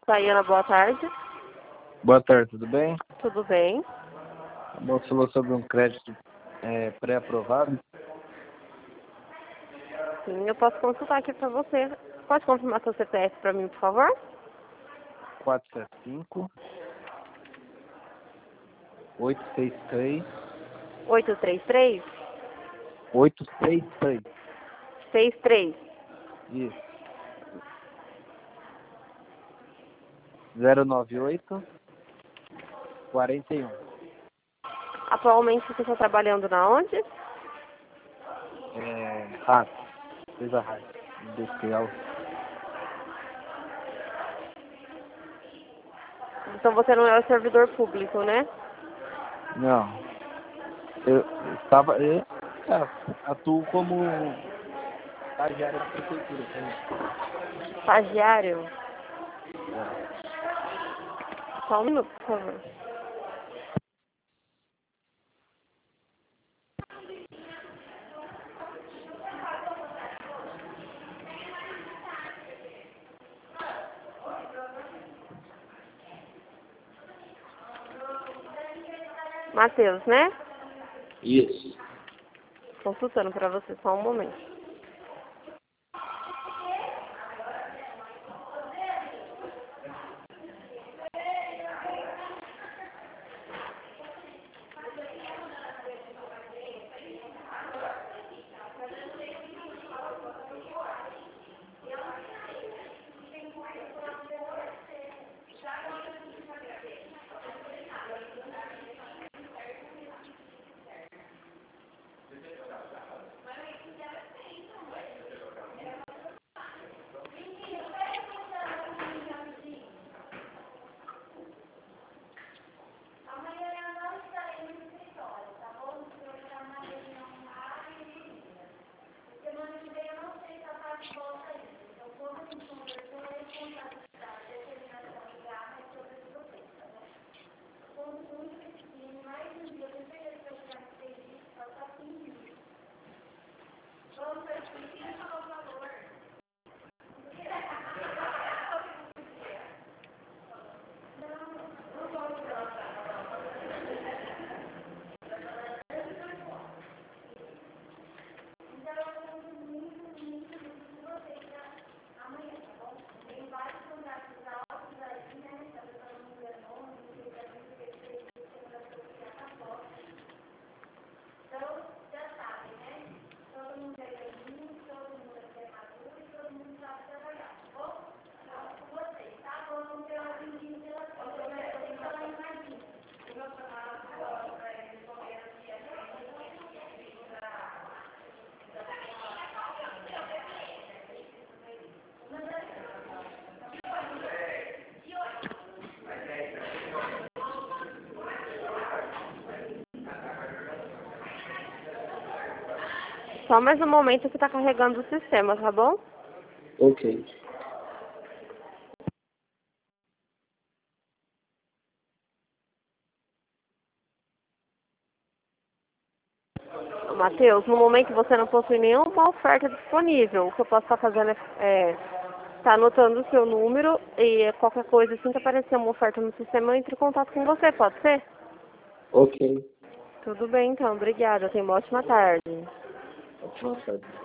Tayana, boa tarde. Boa tarde, tudo bem? Tudo bem? A moça falou sobre um crédito pré-aprovado. Sim, eu posso consultar aqui para você. Pode confirmar seu CPF para mim, por favor? 475 863 833 863. 63. Isso. 098 41. Atualmente você está trabalhando na onde? Rádio. Empresa rádio. Industrial. Então você não é o servidor público, né? Não. Eu atuo como estagiário da prefeitura. Estagiário? Só um minuto, por favor. Matheus, né? Isso. Consultando para você, só um momento. Só mais um momento que está carregando o sistema, tá bom? Ok. Matheus, no momento você não possui nenhuma oferta disponível. O que eu posso estar fazendo tá anotando o seu número e qualquer coisa assim que aparecer uma oferta no sistema, eu entre em contato com você, pode ser? Ok. Tudo bem, então. Obrigada. Tenha uma ótima tarde. Ótima tarde.